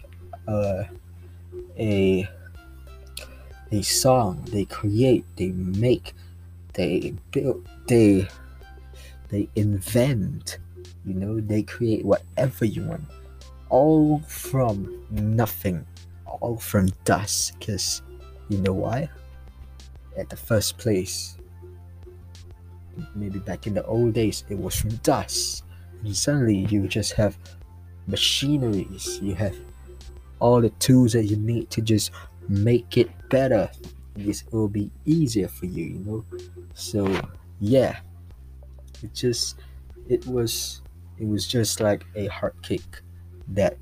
a song. They create, they make, they build, they invent. They create whatever you want, all from nothing, all from dust. Because you know why? At the first place, maybe back in the old days, it was from dust, and suddenly you just have machineries. You have all the tools that you need to just make it better. It will be easier for you. So yeah, it was just like a heart kick that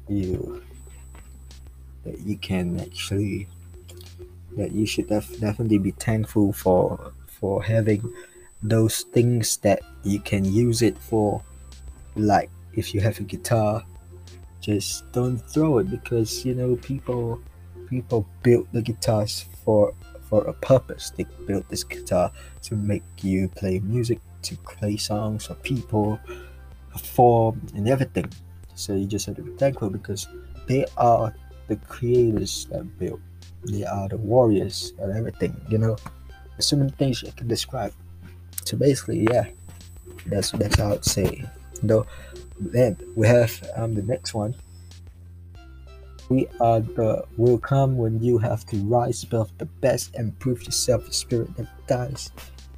you can actually, that you should definitely be thankful for having those things that You can use it for, like, if you have a guitar, just don't throw it, because people build the guitars for a purpose. They built this guitar to make you play music, to play songs for people, perform and everything. So you just have to be thankful, because they are the creators that built. They are the warriors and everything. There's so many things I can describe. So basically, yeah, that's how I'd say. Though then we have the next one. We are the will come when you have to rise above the best and prove yourself a spirit that dies.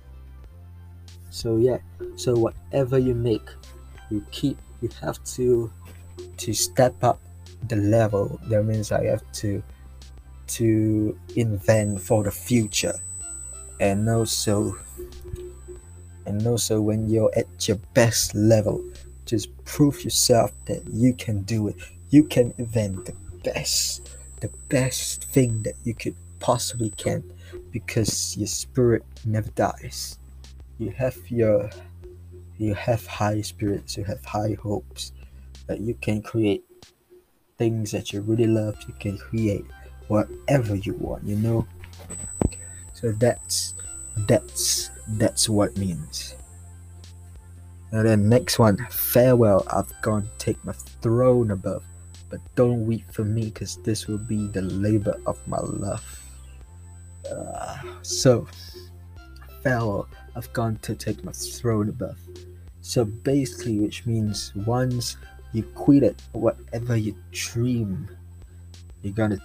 So yeah, so whatever you make, you have to step up the level. That means I have to invent for the future, and also when you're at your best level, just prove yourself that you can do it. You can invent the best thing that you could possibly can, because your spirit never dies. You have high spirits, you have high hopes that you can create things that you really love. You can create whatever you want. So that's what it means. And then next one, farewell, I've gone to take my throne above, but don't weep for me, because this will be the labor of my love. So farewell, I've gone to take my throne above. So basically, which means once you quit it, whatever you dream, you're going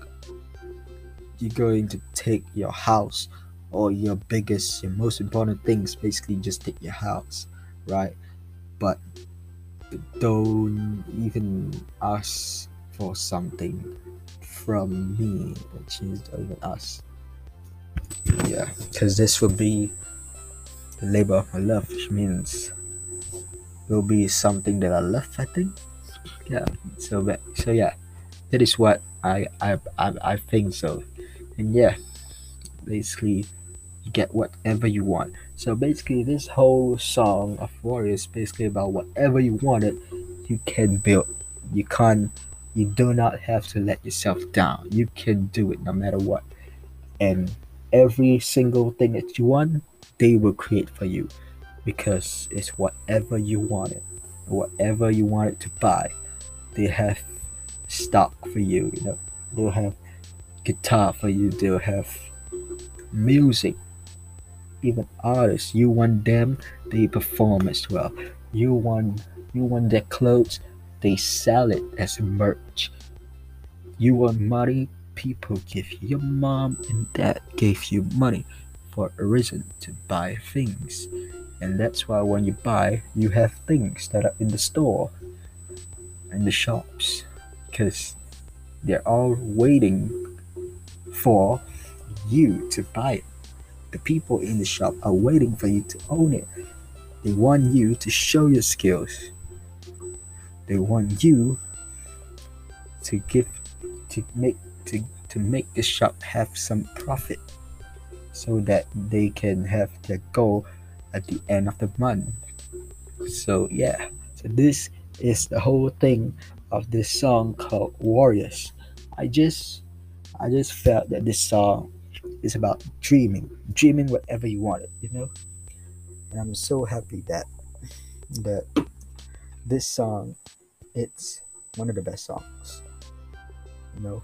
to take your house, or your most important things. Basically, just take your house, right? But don't even ask for something from me, which is don't even ask. Yeah, because this will be the labor of my love, which means will be something that I love, I think. Yeah. So yeah, that is what I think so. And yeah, basically you get whatever you want. So basically, this whole song of Warriors is basically about whatever you wanted, you can build. You can't. You do not have to let yourself down. You can do it no matter what. And every single thing that you want, they will create for you, because it's whatever you wanted, whatever you wanted to buy. They have stock for you. They'll have guitar for you. They'll have music, even artists. You want them, they perform as well. You want their clothes, they sell it as merch. You want money, people give you. Your mom and dad gave you money for a reason, to buy things. And that's why when you buy, you have things that are in the store, in the shops, because they're all waiting for you to buy it. The people in the shop are waiting for you to own it. They want you to show your skills. They want you to give to make the shop have some profit, so that they can have their goal at the end of the month. So yeah, so this is the whole thing of this song called Warriors. I just felt that this song is about dreaming whatever you wanted. And I'm so happy that this song, it's one of the best songs. You know,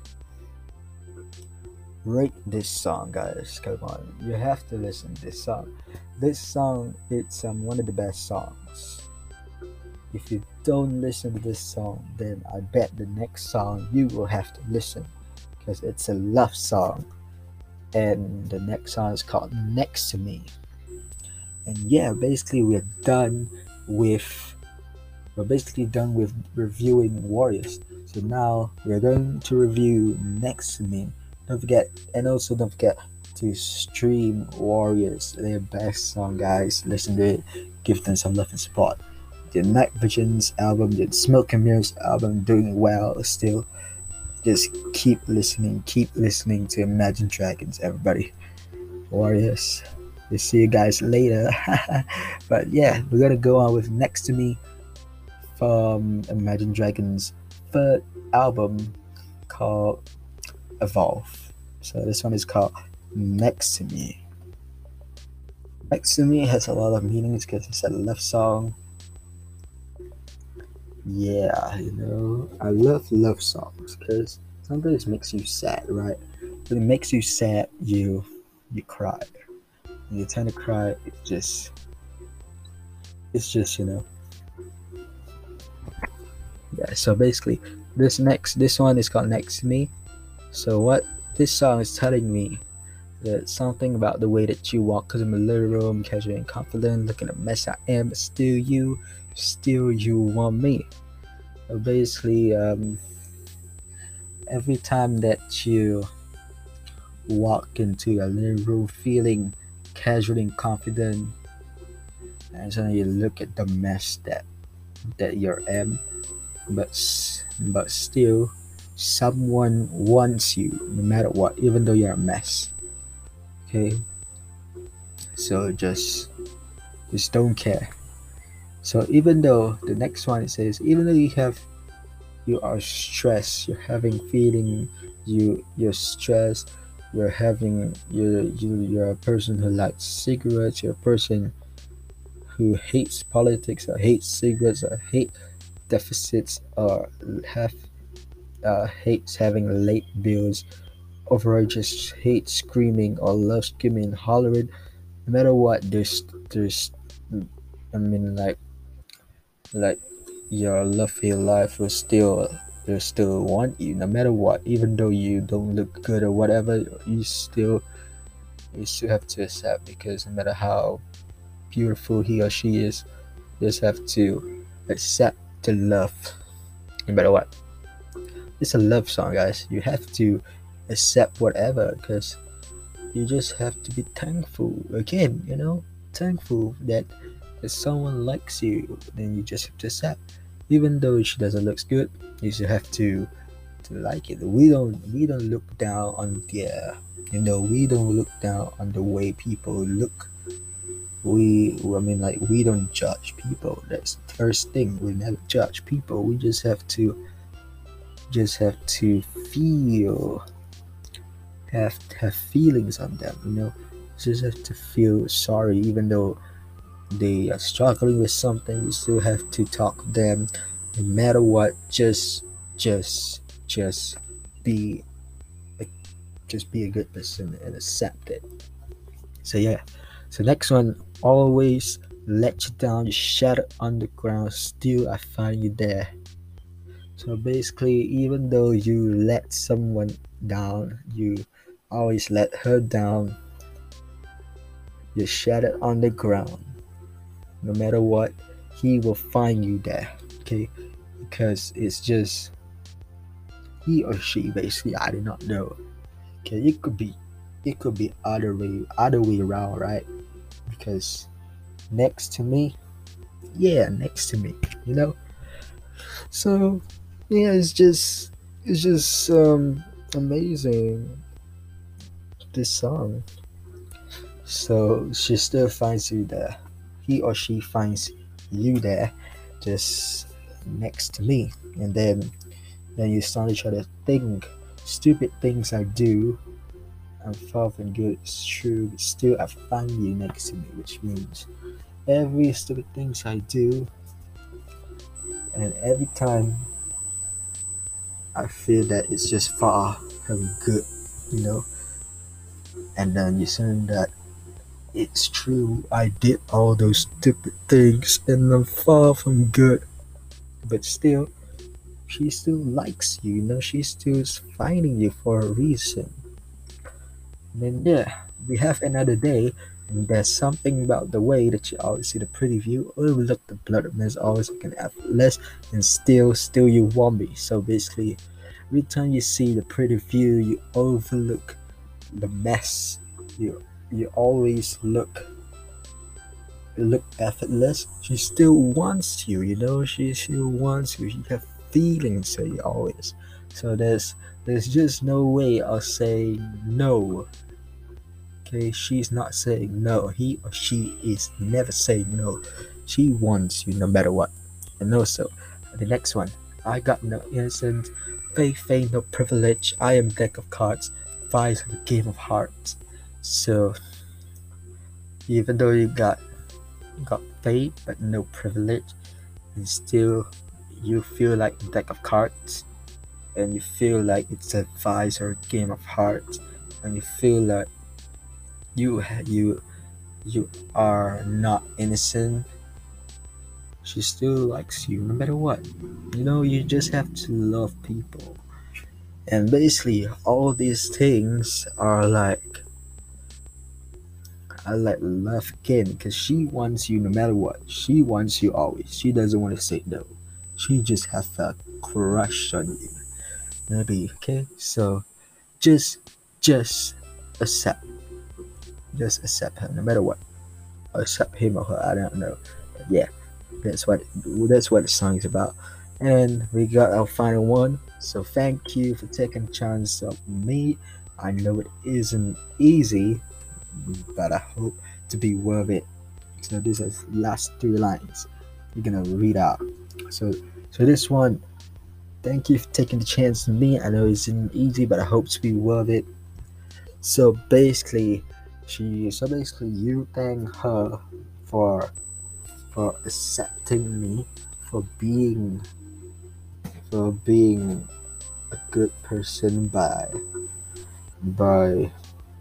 rate this song, guys. Come on, you have to listen to this song. This song, it's one of the best songs. If you don't listen to this song, then I bet the next song you will have to listen, because it's a love song. And the next song is called Next to Me. And yeah, basically we're basically done with reviewing Warriors. So now we're going to review Next to Me. Don't forget to stream Warriors, their best song, guys. Listen to it, give them some love and support. The Night Visions album, the Smoke and Mirrors album, doing well still. Just keep listening to Imagine Dragons, everybody. Warriors. We'll see you guys later. But yeah, we're gonna go on with Next to Me from Imagine Dragons' third album called Evolve. So this one is called Next to Me. Next to Me has a lot of meanings because it's a love song. Yeah, I love love songs because sometimes it makes you sad, right? When it makes you sad, you cry. When you tend to cry, it's just. Yeah. So basically, this one is called Next to Me. So what this song is telling me that something about the way that you walk, cause I'm a little room, casual and confident, looking at the mess I am, but still you want me. So basically, every time that you walk into your living room feeling casual and confident, and suddenly you look at the mess that you're in, but still, someone wants you no matter what, even though you're a mess. Okay, so just don't care. So even though the next one it says, even though you are stressed, you're having feeling, you're stressed, you're a person who likes cigarettes, you're a person who hates politics or hates cigarettes or hate deficits or have hates having late bills, overall just hates screaming or loves screaming and hollering. No matter what, there's I mean like your love for your life will still want you no matter what, even though you don't look good or whatever. You still have to accept, because no matter how beautiful he or she is, you just have to accept the love no matter what. It's a love song, guys. You have to accept whatever, because you just have to be thankful again, thankful that someone likes you. Then you just have to accept, even though she doesn't look good. You just have to like it. We don't look down on we don't look down on the way people look. We don't judge people. That's the first thing. We never judge people. We just have to feel, have feelings on them. Just have to feel sorry, even though they are struggling with something. You still have to talk to them, no matter what. Just be a, just be a good person and accept it. So yeah. So next one, always let you down, you shatter on the ground, still I find you there. So basically, even though you let someone down, you always let her down, you shattered on the ground. No matter what, he will find you there. Okay, because it's just he or she. Basically, I do not know. Okay, it could be other way around, right? Because next to me, yeah, next to me, you know. So yeah, it's just amazing, this song. So she still finds you there. He or she finds you there, just next to me. And then you start to try to think stupid things I do. I'm far from good, it's true, but still I find you next to me, which means every stupid things I do, and every time I feel that it's just far from good, you know. And then you saying that it's true, I did all those stupid things and I'm far from good, but still, she still likes you, she's still finding you for a reason. And then, yeah, we have another day, and there's something about the way that you always see the pretty view, overlook the blood mess, always looking effortless, and still you want me. So basically, every time you see the pretty view, you overlook the mess. You always look effortless. She still wants you, she still wants you. She have feelings for you always. So there's just no way of saying no. Okay, she's not saying no. He or she is never saying no. She wants you no matter what. And also, the next one. I got no innocence, faith, fame, no privilege. I am deck of cards, vice of a game of hearts. So even though you got faith but no privilege, and still you feel like a deck of cards, and you feel like it's a vice or a game of hearts, and you feel like you are not innocent. She still likes you no matter what. You just have to love people. And basically all these things are like love again, because she wants you no matter what. She wants you always. She doesn't want to say no. She just has a crush on you. Maybe, okay? So just accept. Just accept her no matter what. Accept him or her, I don't know. But yeah, that's what the song is about. And we got our final one. So thank you for taking a chance of me. I know it isn't easy, but I hope to be worth it. So this is last three lines we're gonna read out. So this one, thank you for taking the chance on me. I know it isn't easy, but I hope to be worth it. So basically, you thank her for accepting me, for being a good person by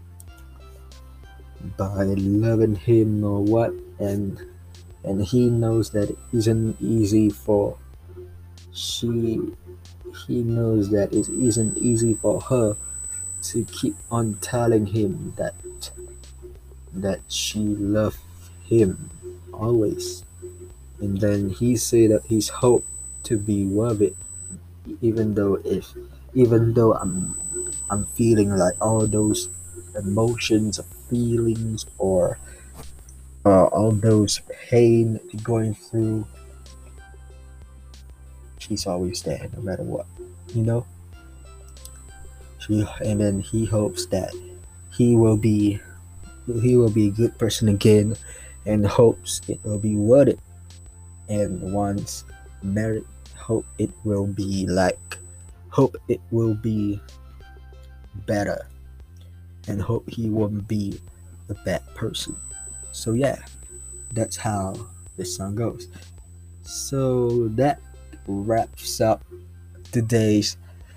loving him or what, and he knows that it isn't easy for she he knows that it isn't easy for her to keep on telling him that she loves him always. And then he say that he's hope to be worth it, even though I'm feeling like all those emotions or feelings, or all those pain going through. She's always there no matter what, you know. And then he hopes that he will be a good person again, and hopes it will be worth it. And once married, hope it will be better, and hope he won't be a bad person. So yeah, that's how this song goes. So that wraps up today's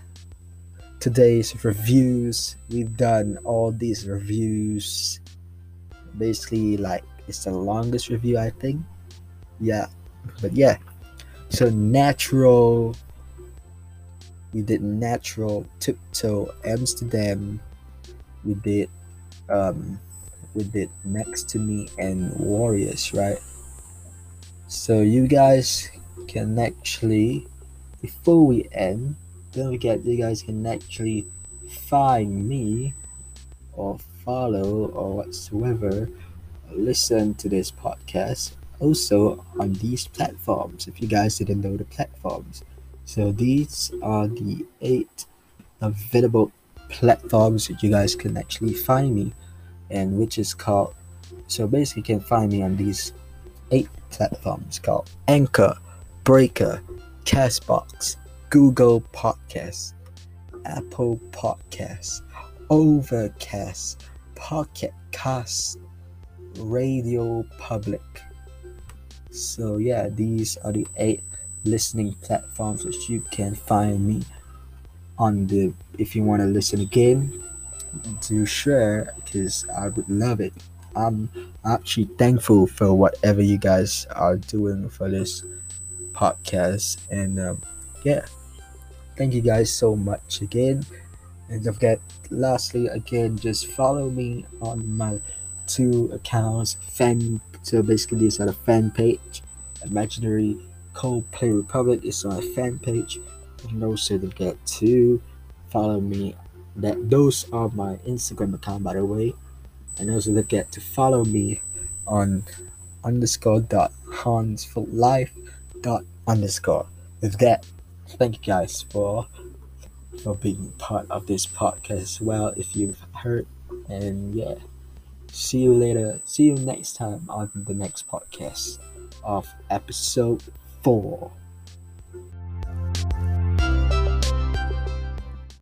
reviews. We've done all these reviews. Basically, like, it's the longest review, I think. Yeah, but yeah. So we did Natural, Tiptoe, Amsterdam. We did Next to Me and Warriors, right? So you guys can actually, before we end, don't forget, you guys can actually find me or follow or whatsoever, listen to this podcast also on these platforms, if you guys didn't know the platforms. So these are the 8 available platforms that you guys can actually find me, and which is called, so basically you can find me on these 8 platforms called Anchor, Breaker, Castbox, Google Podcasts, Apple Podcasts, Overcast, Pocket Cast, Radio Public. So yeah, these are the 8 listening platforms that you can find me on. If you want to listen again, do share, because I would love it. I'm actually thankful for whatever you guys are doing for this podcast, and yeah, thank you guys so much again. And don't forget, lastly, again, just follow me on my 2 accounts. So basically, these are the fan page. Imaginary Coldplay Republic is my fan page. And also don't forget to follow me. Those are my Instagram account, by the way. And also don't forget to follow me on _.hansforlife._ With that, thank you guys for being part of this podcast as well, if you've heard. And yeah, See you later. See you next time on the next podcast of episode 4.